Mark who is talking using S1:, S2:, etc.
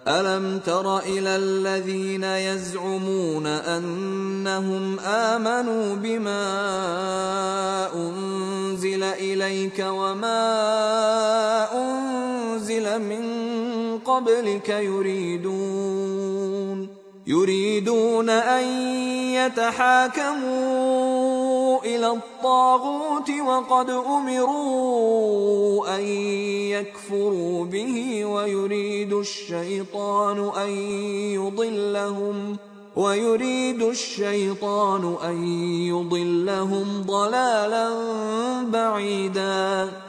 S1: ألم تر إلى الذين يزعمون أنهم آمنوا بما أنزل إليك وما أنزل من قبلك يريدون أن يتحاكموا إلى الطاغوت وقد أمروا أن يكفروا به ويريد الشيطان أن يضلهم ضلالا بعيدا.